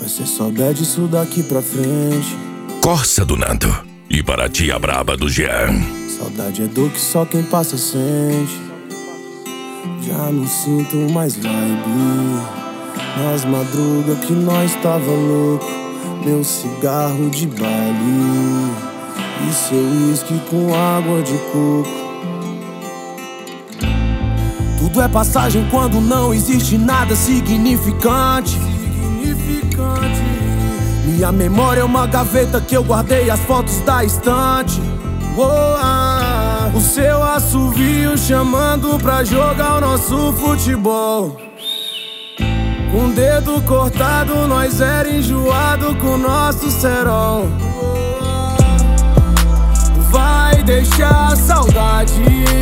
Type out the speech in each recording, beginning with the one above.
Vai ser só bad isso daqui pra frente. Corsa do Nando e para ti a braba do Jean. Saudade é dor que só quem passa sente. Já não sinto mais vibe. Nas madrugas que nós tava louco. Meu cigarro de baile e seu uísque com água de coco. Tudo é passagem quando não existe nada significante. Minha memória é uma gaveta que eu guardei as fotos da estante. O seu assovio chamando pra jogar o nosso futebol. Com o dedo cortado nós era enjoado com o nosso cerol. Vai deixar saudade.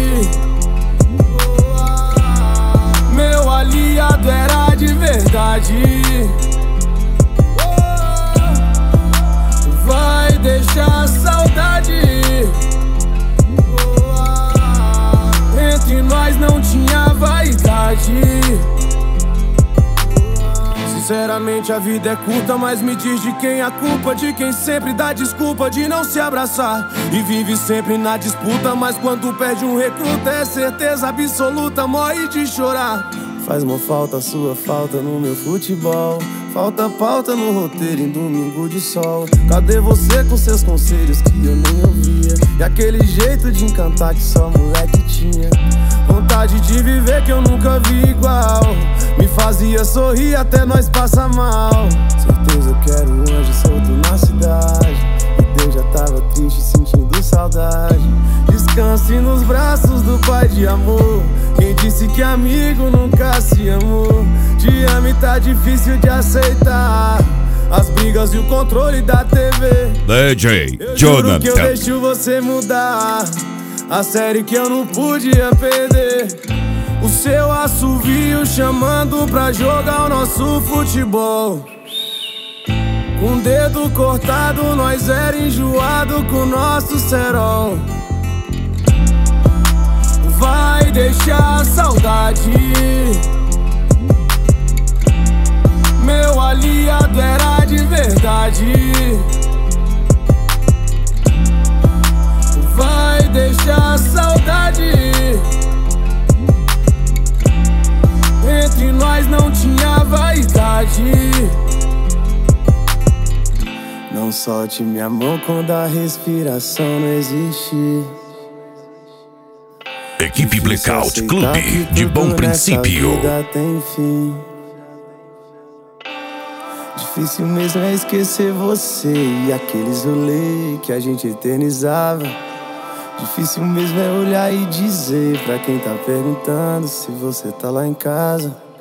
Meu aliado era de verdade. Vai deixar saudade. Entre nós não tinha vaidade. Sinceramente a vida é curta, mas me diz de quem a culpa. De quem sempre dá desculpa de não se abraçar e vive sempre na disputa, mas quando perde um recruta é certeza absoluta, morre de chorar. Faz uma falta, sua falta no meu futebol. Falta pauta no roteiro em domingo de sol. Cadê você com seus conselhos que eu nem ouvia? E aquele jeito de encantar que só moleque tinha. Vontade de viver que eu nunca vi igual. Me fazia sorrir até nós passar mal. Certeza que era um anjo solto na cidade. E Deus já tava triste sentindo saudade. Descanse nos braços do pai de amor. Quem disse que amigo nunca se amou? Te amo e tá difícil de aceitar as brigas e o controle da TV. DJ Eu Jonathan. juro que eu deixo você mudar a série que eu não podia perder. O seu assovio chamando pra jogar o nosso futebol. Com o dedo cortado nós era enjoado com o nosso cerol. Vai deixar saudade. Meu aliado era de verdade. Vai deixar saudade. Entre nós não tinha vaidade. Não solte minha mão quando a respiração não existe. Equipe Blackout Clube de Bom Princípio. Tem fim. Difícil mesmo é esquecer você e aqueles rolês que a gente eternizava. Difícil mesmo é olhar e dizer pra quem tá perguntando se você tá lá em casa.